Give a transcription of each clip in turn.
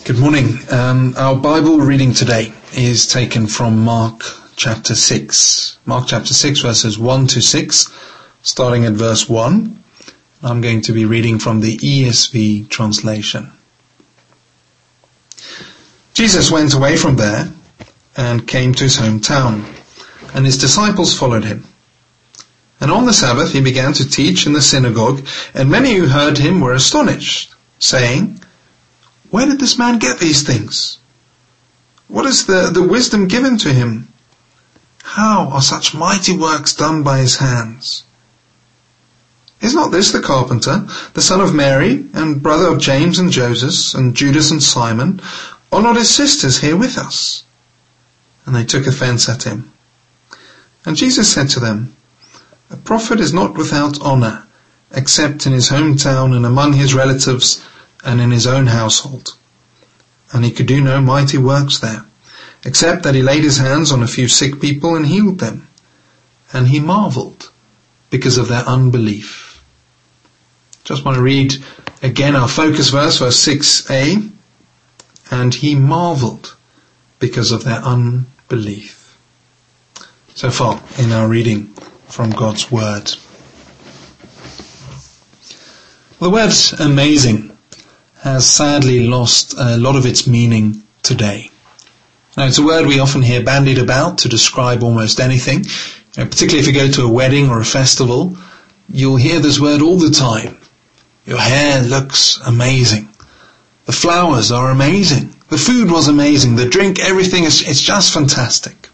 Good morning. Our Bible reading today is taken from Mark chapter 6. Mark chapter 6 verses 1 to 6, starting at verse 1. I'm going to be reading from the ESV translation. Jesus went away from there and came to his hometown, and his disciples followed him. And on the Sabbath he began to teach in the synagogue, and many who heard him were astonished, saying, "Where did this man get these things? What is the wisdom given to him? How are such mighty works done by his hands? Is not this the carpenter, the son of Mary, and brother of James and Joseph, and Judas and Simon? Are not his sisters here with us?" And they took offense at him. And Jesus said to them, "A prophet is not without honor, except in his hometown and among his relatives and in his own household." And he could do no mighty works there, except that he laid his hands on a few sick people and healed them. And he marveled because of their unbelief. Just want to read again our focus verse 6a. And he marveled because of their unbelief. So far in our reading from God's Word. The word amazing has sadly lost a lot of its meaning today. Now, it's a word we often hear bandied about to describe almost anything. Particularly if you go to a wedding or a festival, you'll hear this word all the time. Your hair looks amazing. The flowers are amazing. The food was amazing. The drink, everything, it's just fantastic.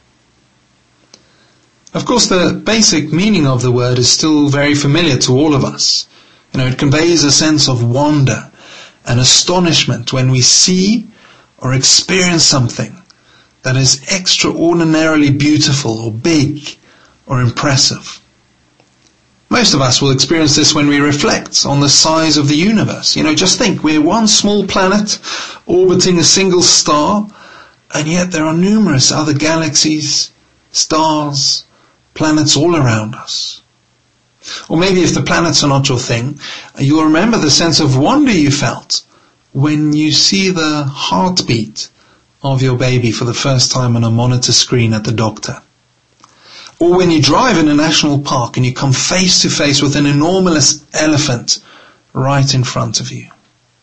Of course, the basic meaning of the word is still very familiar to all of us. It conveys a sense of wonder and astonishment when we see or experience something that is extraordinarily beautiful or big or impressive. Most of us will experience this when we reflect on the size of the universe. Just think, we're one small planet orbiting a single star, and yet there are numerous other galaxies, stars, planets all around us. Or maybe if the planets are not your thing, you'll remember the sense of wonder you felt when you see the heartbeat of your baby for the first time on a monitor screen at the doctor. Or when you drive in a national park and you come face to face with an enormous elephant right in front of you.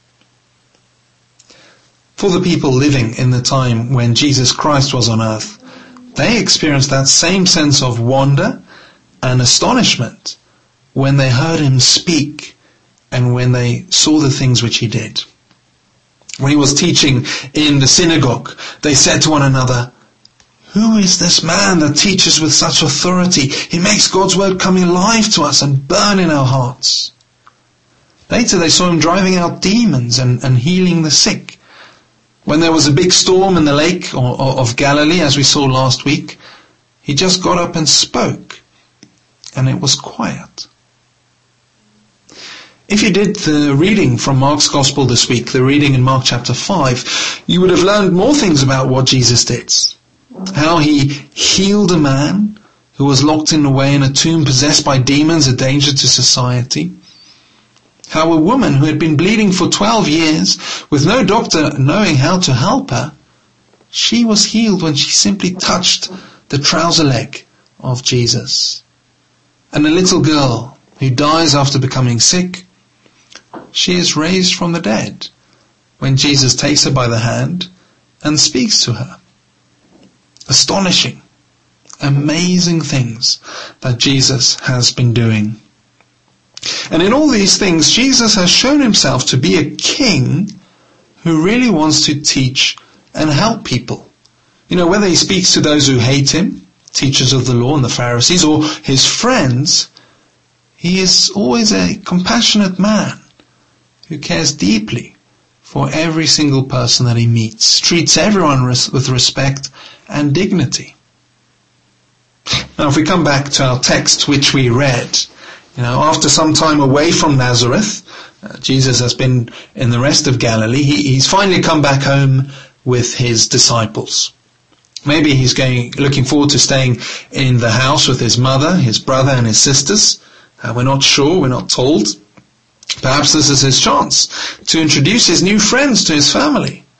For the people living in the time when Jesus Christ was on earth, they experienced that same sense of wonder and astonishment when they heard him speak and when they saw the things which he did. When he was teaching in the synagogue, they said to one another, "Who is this man that teaches with such authority? He makes God's word come alive to us and burn in our hearts." Later they saw him driving out demons and healing the sick. When there was a big storm in the lake of Galilee, as we saw last week, he just got up and spoke, and it was quiet. If you did the reading from Mark's Gospel this week, the reading in Mark chapter 5, you would have learned more things about what Jesus did. How he healed a man who was locked away in a tomb possessed by demons, a danger to society. How a woman who had been bleeding for 12 years, with no doctor knowing how to help her, she was healed when she simply touched the trouser leg of Jesus. And a little girl who dies after becoming sick, she is raised from the dead when Jesus takes her by the hand and speaks to her. Astonishing, amazing things that Jesus has been doing. And in all these things, Jesus has shown himself to be a king who really wants to teach and help people. Whether he speaks to those who hate him, teachers of the law and the Pharisees, or his friends, he is always a compassionate man who cares deeply for every single person that he meets, treats everyone with respect and dignity. Now, if we come back to our text which we read, after some time away from Nazareth, Jesus has been in the rest of Galilee. He's finally come back home with his disciples. Maybe he's looking forward to staying in the house with his mother, his brother and his sisters. We're not sure, we're not told. Perhaps this is his chance to introduce his new friends to his family.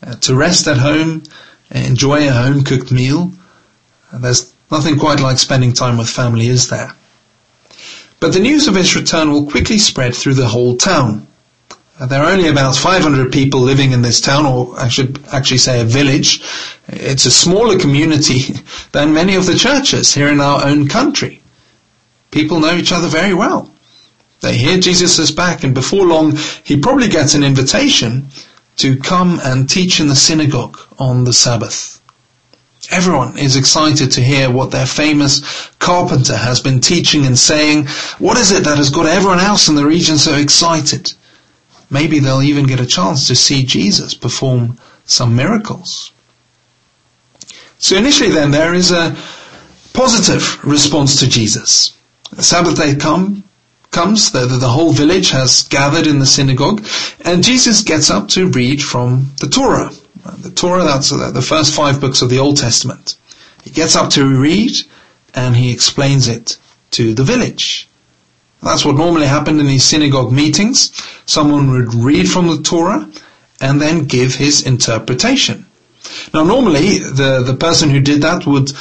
to rest at home, enjoy a home-cooked meal. There's nothing quite like spending time with family, is there? But the news of his return will quickly spread through the whole town. There are only about 500 people living in this town, or I should actually say a village. It's a smaller community than many of the churches here in our own country. People know each other very well. They hear Jesus is back, and before long he probably gets an invitation to come and teach in the synagogue on the Sabbath. Everyone is excited to hear what their famous carpenter has been teaching and saying. What is it that has got everyone else in the region so excited? Maybe they'll even get a chance to see Jesus perform some miracles. So initially then there is a positive response to Jesus. The Sabbath day comes, the whole village has gathered in the synagogue, and Jesus gets up to read from the Torah. The Torah, that's the first 5 books of the Old Testament. He gets up to read, and he explains it to the village. That's what normally happened in these synagogue meetings. Someone would read from the Torah and then give his interpretation. Now normally the person who did that would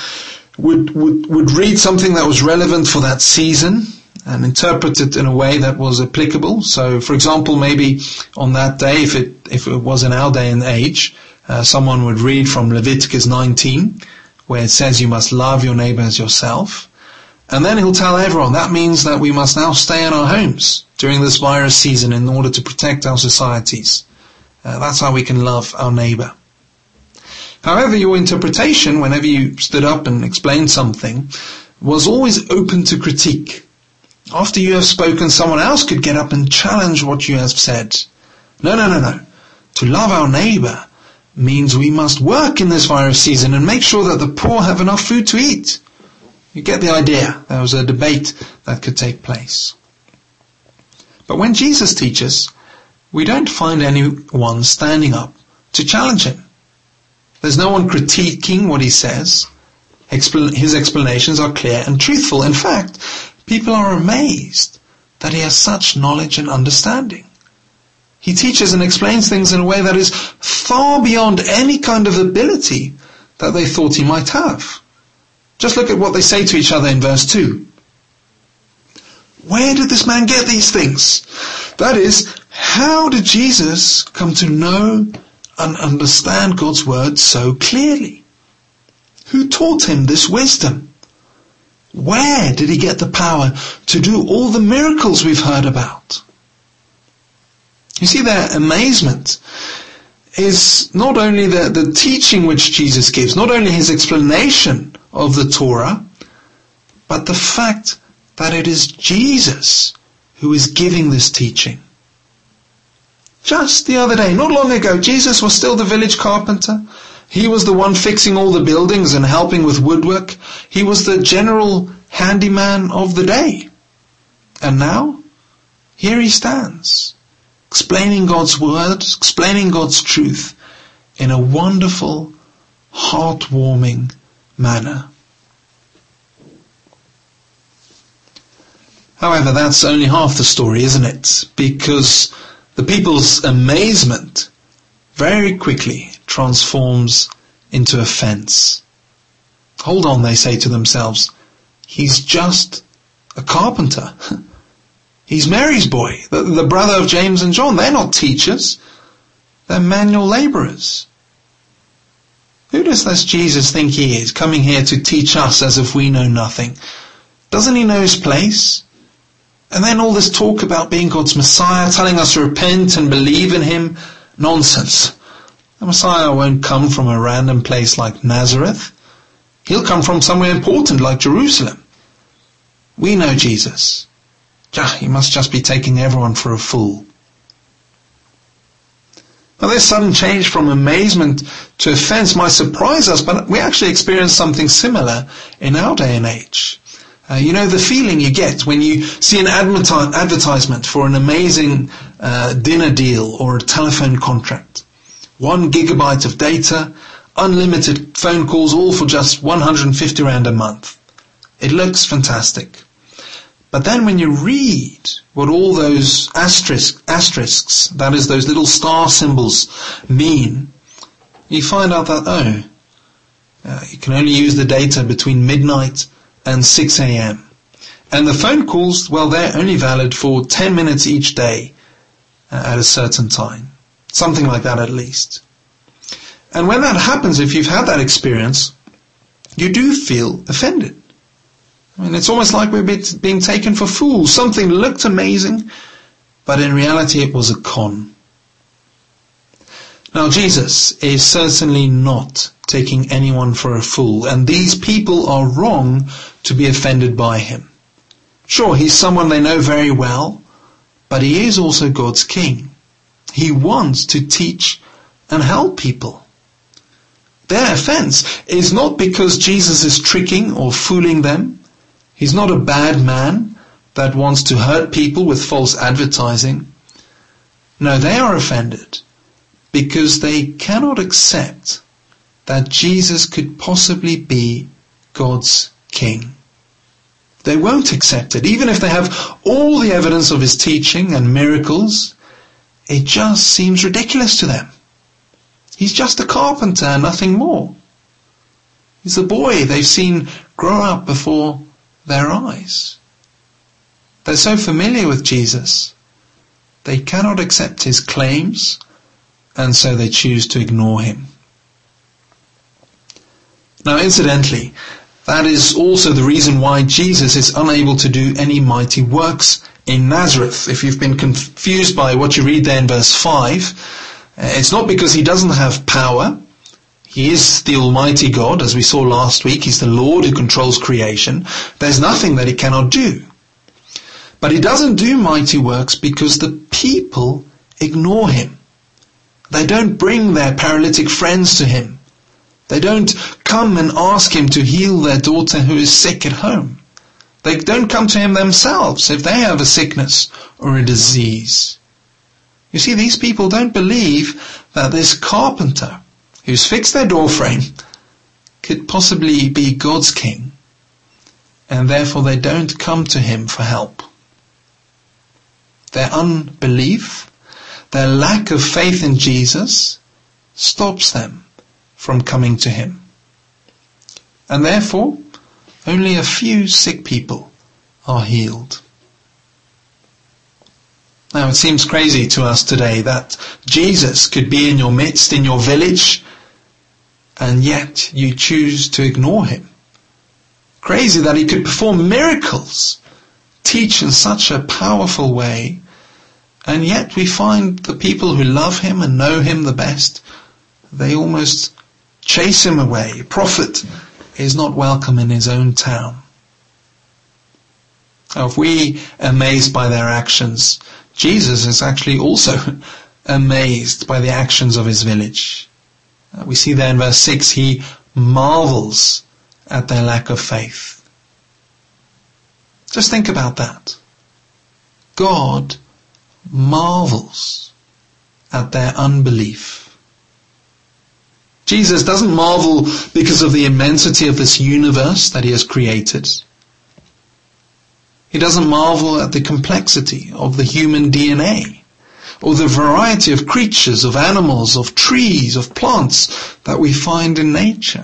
read something that was relevant for that season and interpret it in a way that was applicable. So for example, maybe on that day, if it was in our day and age, someone would read from Leviticus 19, where it says you must love your neighbor as yourself. And then he'll tell everyone that means that we must now stay in our homes during this virus season in order to protect our societies. That's how we can love our neighbor. However, your interpretation, whenever you stood up and explained something, was always open to critique. After you have spoken, someone else could get up and challenge what you have said. No. To love our neighbor means we must work in this virus season and make sure that the poor have enough food to eat. You get the idea. There was a debate that could take place. But when Jesus teaches, we don't find anyone standing up to challenge him. There's no one critiquing what he says. His explanations are clear and truthful. In fact, people are amazed that he has such knowledge and understanding. He teaches and explains things in a way that is far beyond any kind of ability that they thought he might have. Just look at what they say to each other in verse 2. Where did this man get these things? That is, how did Jesus come to know and understand God's word so clearly? Who taught him this wisdom? Where did he get the power to do all the miracles we've heard about? You see, their amazement is not only the teaching which Jesus gives, not only his explanation of the Torah, but the fact that it is Jesus who is giving this teaching. Just the other day, not long ago, Jesus was still the village carpenter. He was the one fixing all the buildings and helping with woodwork. He was the general handyman of the day. And now, here he stands, explaining God's word, explaining God's truth in a wonderful, heartwarming manner. However, that's only half the story, isn't it? Because the people's amazement very quickly transforms into offense. Hold on, they say to themselves. He's just a carpenter. He's Mary's boy, the brother of James and John. They're not teachers. They're manual laborers. Who does this Jesus think he is, coming here to teach us as if we know nothing? Doesn't he know his place? And then all this talk about being God's Messiah, telling us to repent and believe in him. Nonsense. The Messiah won't come from a random place like Nazareth. He'll come from somewhere important like Jerusalem. We know Jesus. He must just be taking everyone for a fool. Now this sudden change from amazement to offense might surprise us, but we actually experience something similar in our day and age. You know the feeling you get when you see an advertisement for an amazing dinner deal or a telephone contract. 1 gigabyte of data, unlimited phone calls, all for just 150 Rand a month. It looks fantastic. But then when you read what all those asterisks, that is those little star symbols, mean, you find out that, you can only use the data between midnight and 6 a.m. And the phone calls, well, they're only valid for 10 minutes each day at a certain time. Something like that at least. And when that happens, if you've had that experience, you do feel offended. I mean, it's almost like we're being taken for fools. Something looked amazing, but in reality it was a con. Now, Jesus is certainly not taking anyone for a fool, and these people are wrong to be offended by him. Sure, he's someone they know very well, but he is also God's king. He wants to teach and help people. Their offense is not because Jesus is tricking or fooling them. He's not a bad man that wants to hurt people with false advertising. No, they are offended because they cannot accept that Jesus could possibly be God's king. They won't accept it. Even if they have all the evidence of his teaching and miracles, it just seems ridiculous to them. He's just a carpenter, nothing more. He's a boy they've seen grow up before their eyes. They're so familiar with Jesus, they cannot accept his claims, and so they choose to ignore him. Now, incidentally, that is also the reason why Jesus is unable to do any mighty works in Nazareth. If you've been confused by what you read there in verse 5, it's not because he doesn't have power. He is the Almighty God, as we saw last week. He's the Lord who controls creation. There's nothing that he cannot do. But he doesn't do mighty works because the people ignore him. They don't bring their paralytic friends to him. They don't come and ask him to heal their daughter who is sick at home. They don't come to him themselves if they have a sickness or a disease. You see, these people don't believe that this carpenter who's fixed their doorframe could possibly be God's king, and therefore they don't come to him for help. Their unbelief, their lack of faith in Jesus, stops them from coming to him. And therefore, only a few sick people are healed. Now, it seems crazy to us today that Jesus could be in your midst, in your village, and yet you choose to ignore him. Crazy that he could perform miracles, teach in such a powerful way, and yet we find the people who love him and know him the best, they almost chase him away. A prophet is not welcome in his own town. Now, if we are amazed by their actions, Jesus is actually also amazed by the actions of his village. We see there in verse 6, he marvels at their lack of faith. Just think about that. God marvels at their unbelief. Jesus doesn't marvel because of the immensity of this universe that he has created. He doesn't marvel at the complexity of the human DNA, or the variety of creatures, of animals, of trees, of plants that we find in nature.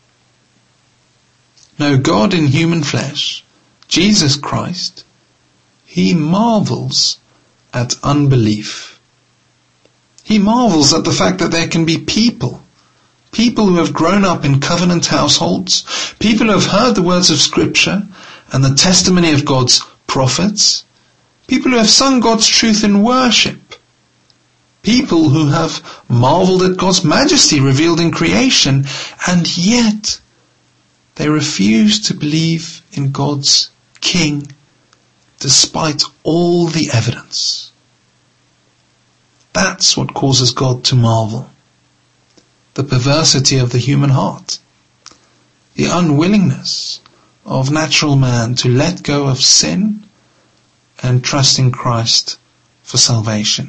No, God in human flesh, Jesus Christ, he marvels at unbelief. He marvels at the fact that there can be people who have grown up in covenant households, people who have heard the words of Scripture and the testimony of God's prophets, people who have sung God's truth in worship, people who have marveled at God's majesty revealed in creation, and yet they refuse to believe in God's King despite all the evidence. That's what causes God to marvel. The perversity of the human heart, the unwillingness of natural man to let go of sin and trust in Christ for salvation.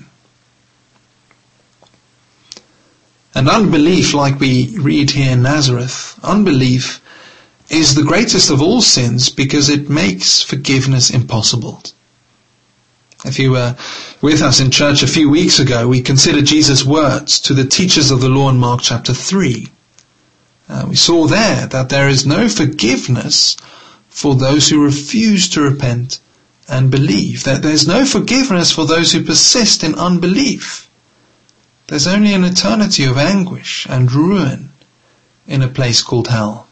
And unbelief, like we read here in Nazareth, unbelief is the greatest of all sins because it makes forgiveness impossible. If you were with us in church a few weeks ago, we considered Jesus' words to the teachers of the law in Mark chapter 3. We saw there that there is no forgiveness for those who refuse to repent and believe. That there's no forgiveness for those who persist in unbelief. There's only an eternity of anguish and ruin in a place called hell.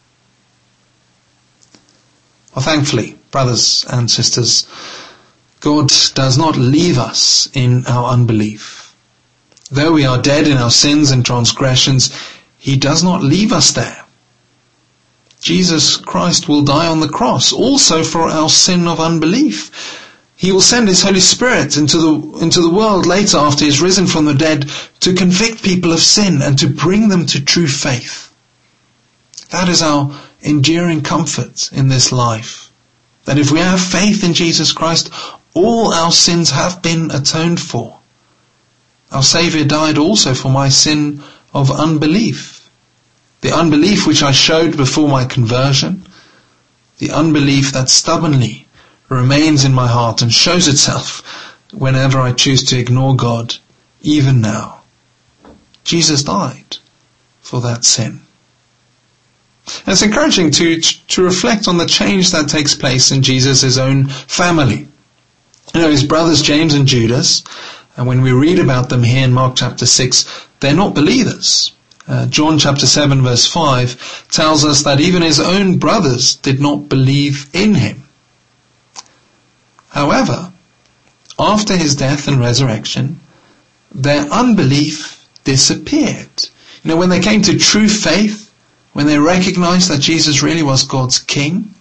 Well, thankfully, brothers and sisters, God does not leave us in our unbelief. Though we are dead in our sins and transgressions, He does not leave us there. Jesus Christ will die on the cross also for our sin of unbelief. He will send His Holy Spirit into the world later after He is risen from the dead to convict people of sin and to bring them to true faith. That is our enduring comfort in this life. That if we have faith in Jesus Christ, all our sins have been atoned for. Our Saviour died also for my sin of unbelief. The unbelief which I showed before my conversion. The unbelief that stubbornly remains in my heart and shows itself whenever I choose to ignore God, even now. Jesus died for that sin. And it's encouraging to reflect on the change that takes place in Jesus' own family. You know, his brothers James and Judas, and when we read about them here in Mark chapter 6, they're not believers. John chapter 7 verse 5 tells us that even his own brothers did not believe in him. However, after his death and resurrection, their unbelief disappeared. You know, when they came to true faith, when they recognized that Jesus really was God's king,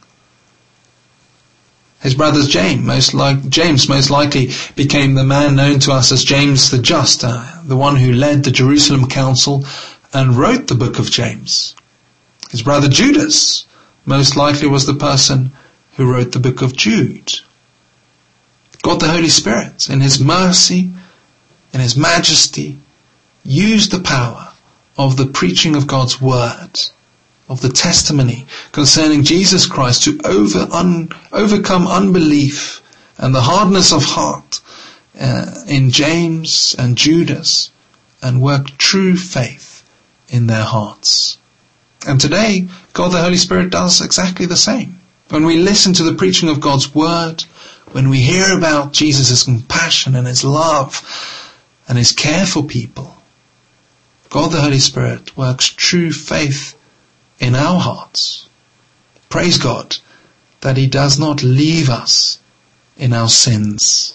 his brother James most likely became the man known to us as James the Just, the one who led the Jerusalem Council and wrote the book of James. His brother Judas most likely was the person who wrote the book of Jude. God the Holy Spirit, in His mercy, in His majesty, used the power of the preaching of God's word, of the testimony concerning Jesus Christ to overcome unbelief and the hardness of heart in James and Judas and work true faith in their hearts. And today, God the Holy Spirit does exactly the same. When we listen to the preaching of God's word, when we hear about Jesus' compassion and His love and His care for people, God the Holy Spirit works true faith in our hearts. Praise God that He does not leave us in our sins.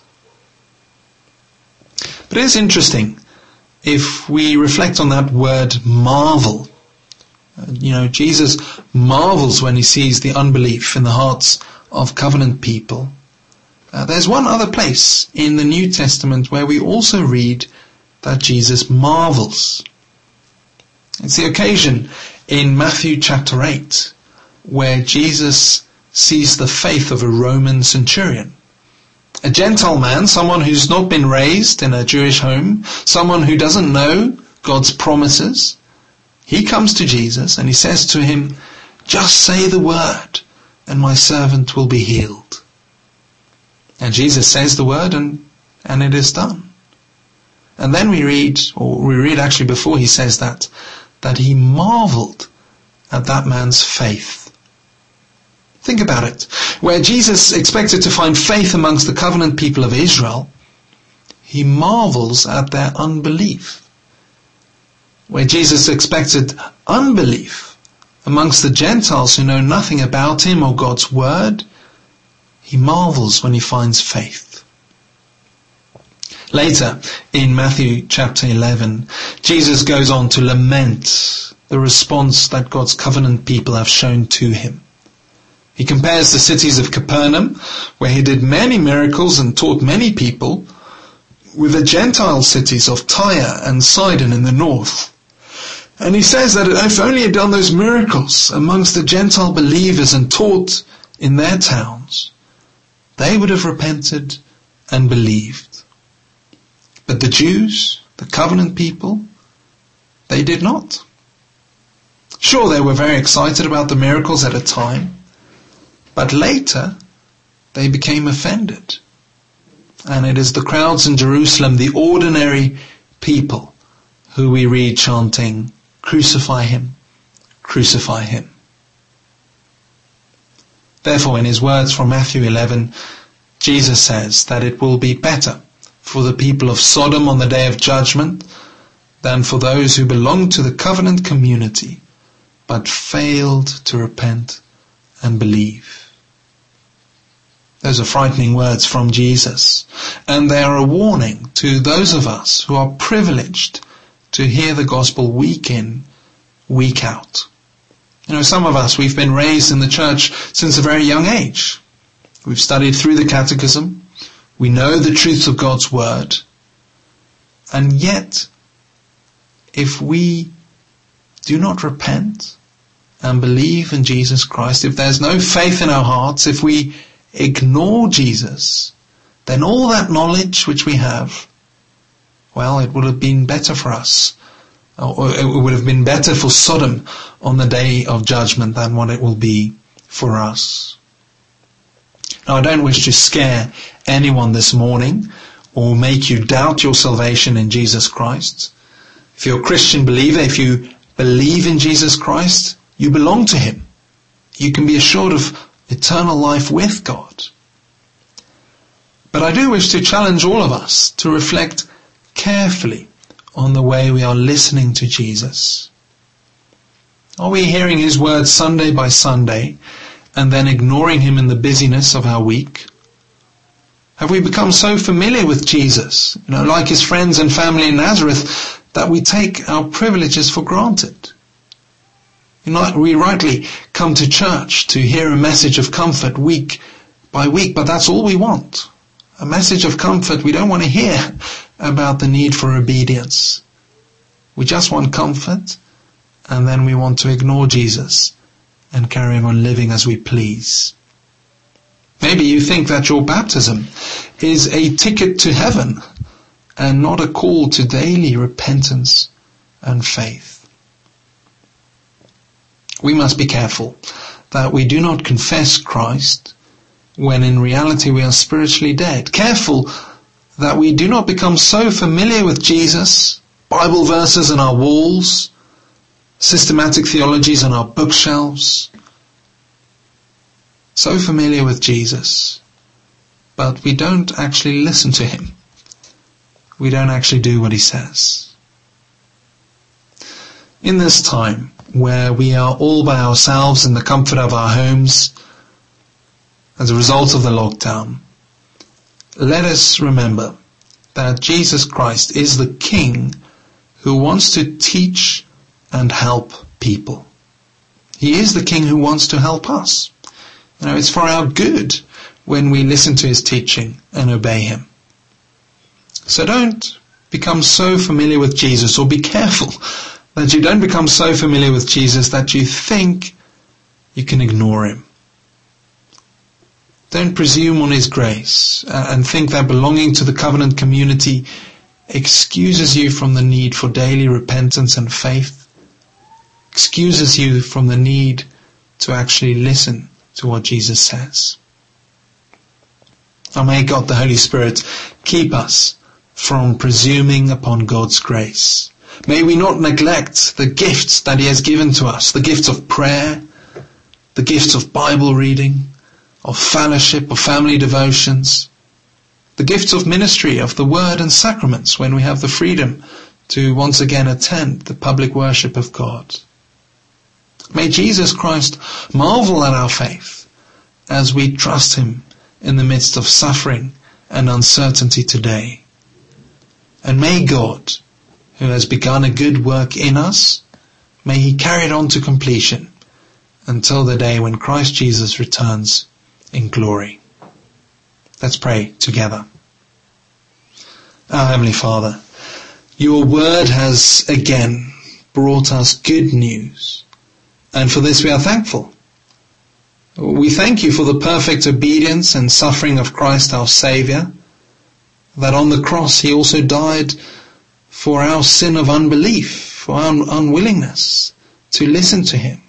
But it is interesting if we reflect on that word marvel. You know, Jesus marvels when He sees the unbelief in the hearts of covenant people. There's one other place in the New Testament where we also read that Jesus marvels. It's the occasion in Matthew chapter 8 where Jesus sees the faith of a Roman centurion. A Gentile man, someone who's not been raised in a Jewish home, someone who doesn't know God's promises. He comes to Jesus and he says to him, "Just say the word and my servant will be healed." And Jesus says the word and it is done. And then we read actually before he says that he marveled at that man's faith. Think about it. Where Jesus expected to find faith amongst the covenant people of Israel, He marvels at their unbelief. Where Jesus expected unbelief amongst the Gentiles who know nothing about Him or God's word, He marvels when He finds faith. Later, in Matthew chapter 11, Jesus goes on to lament the response that God's covenant people have shown to Him. He compares the cities of Capernaum, where He did many miracles and taught many people, with the Gentile cities of Tyre and Sidon in the north. And He says that if only He had done those miracles amongst the Gentile believers and taught in their towns, they would have repented and believed. But the Jews, the covenant people, they did not. Sure, they were very excited about the miracles at a time, but later they became offended. And it is the crowds in Jerusalem, the ordinary people, who we read chanting, "Crucify him, crucify him." Therefore, in his words from Matthew 11, Jesus says that it will be better for the people of Sodom on the day of judgment than for those who belong to the covenant community but failed to repent and believe. Those are frightening words from Jesus, and they are a warning to those of us who are privileged to hear the gospel week in, week out. You know, some of us, we've been raised in the church since a very young age. We've studied through the catechism. We know the truths of God's word. And yet, if we do not repent and believe in Jesus Christ, if there's no faith in our hearts, if we ignore Jesus, then all that knowledge which we have, well, it would have been better for us, or it would have been better for Sodom on the day of judgment than what it will be for us. Now, I don't wish to scare anyone this morning or make you doubt your salvation in Jesus Christ. If you're a Christian believer, if you believe in Jesus Christ, you belong to him. You can be assured of eternal life with God. But I do wish to challenge all of us to reflect carefully on the way we are listening to Jesus. Are we hearing his words Sunday by Sunday and then ignoring him in the busyness of our week? Have we become so familiar with Jesus, like his friends and family in Nazareth, that we take our privileges for granted? We rightly come to church to hear a message of comfort week by week, but that's all we want. A message of comfort. We don't want to hear about the need for obedience. We just want comfort, and then we want to ignore Jesus and carry on living as we please. Maybe you think that your baptism is a ticket to heaven and not a call to daily repentance and faith. We must be careful that we do not confess Christ when in reality we are spiritually dead. Careful that we do not become so familiar with Jesus, Bible verses on our walls, systematic theologies on our bookshelves, so familiar with Jesus, but we don't actually listen to him. We don't actually do what he says. In this time where we are all by ourselves in the comfort of our homes as a result of the lockdown, let us remember that Jesus Christ is the King who wants to teach and help people. He is the King who wants to help us. It's for our good when we listen to his teaching and obey him. So don't become so familiar with Jesus, or be careful that you don't become so familiar with Jesus that you think you can ignore him. Don't presume on his grace and think that belonging to the covenant community excuses you from the need for daily repentance and faith, excuses you from the need to actually listen to what Jesus says. Now may God the Holy Spirit keep us from presuming upon God's grace. May we not neglect the gifts that he has given to us, the gifts of prayer, the gifts of Bible reading, of fellowship, of family devotions, the gifts of ministry, of the word and sacraments when we have the freedom to once again attend the public worship of God. May Jesus Christ marvel at our faith as we trust him in the midst of suffering and uncertainty today. And may God, who has begun a good work in us, may he carry it on to completion until the day when Christ Jesus returns in glory. Let's pray together. Our Heavenly Father, your word has again brought us good news, and for this we are thankful. We thank you for the perfect obedience and suffering of Christ our Saviour, that on the cross he also died for our sin of unbelief, for our unwillingness to listen to him.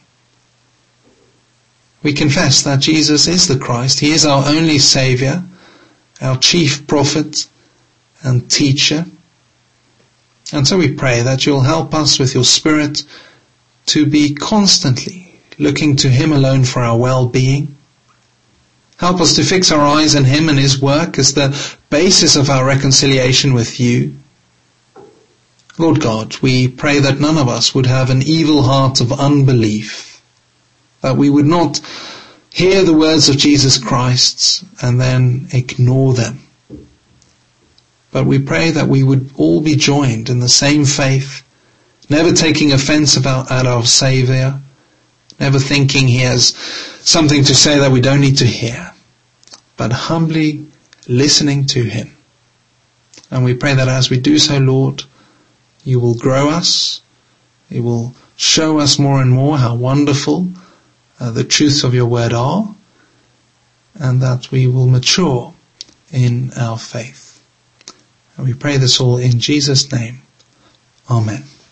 We confess that Jesus is the Christ, he is our only Saviour, our chief prophet and teacher. And so we pray that you'll help us with your Spirit to be constantly looking to him alone for our well-being. Help us to fix our eyes on him and his work as the basis of our reconciliation with you. Lord God, we pray that none of us would have an evil heart of unbelief, that we would not hear the words of Jesus Christ and then ignore them. But we pray that we would all be joined in the same faith, never taking offense at our Saviour, never thinking he has something to say that we don't need to hear, but humbly listening to him. And we pray that as we do so, Lord, you will grow us, you will show us more and more how wonderful the truths of your word are, and that we will mature in our faith. And we pray this all in Jesus' name. Amen.